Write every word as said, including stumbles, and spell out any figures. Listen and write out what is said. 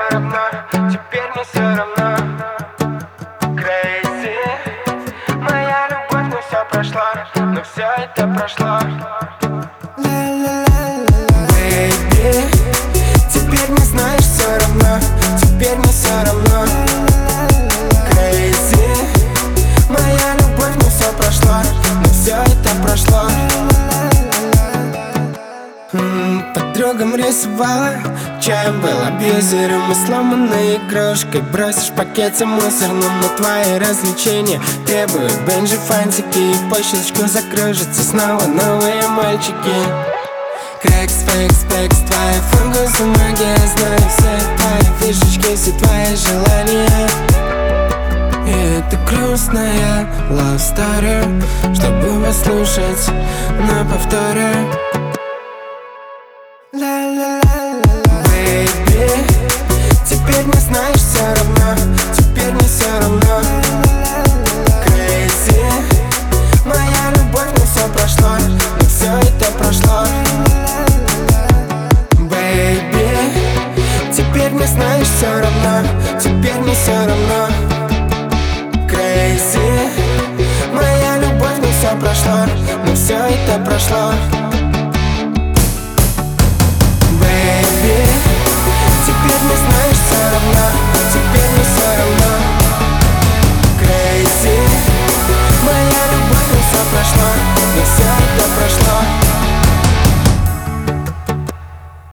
равно, теперь мне все равно. Crazy, моя любовь, ну все прошло, но все это прошло. Baby, теперь не знаешь все равно, теперь мне все равно. Crazy, моя любовь, ну все прошло, но все это прошло. М-м, подругам рисовала, чаем был абьюзером и сломанной игрушкой. Бросишь пакет за мусорным, но твои развлечения требуют бенджи, фантики, и по щелчку закружатся снова новые мальчики. Крэкс, фэкс, пэкс, твоя фунгус, магия, знаю все твои фишечки, все твои желания. И это грустная love story, чтобы послушать на повторе. Baby, теперь не знаешь все равно, теперь не все равно. Crazy, моя любовь, но все прошло, но все это прошло. Baby, теперь не знаешь все равно, теперь не все равно. Crazy, моя любовь, но все прошло, но все это прошло.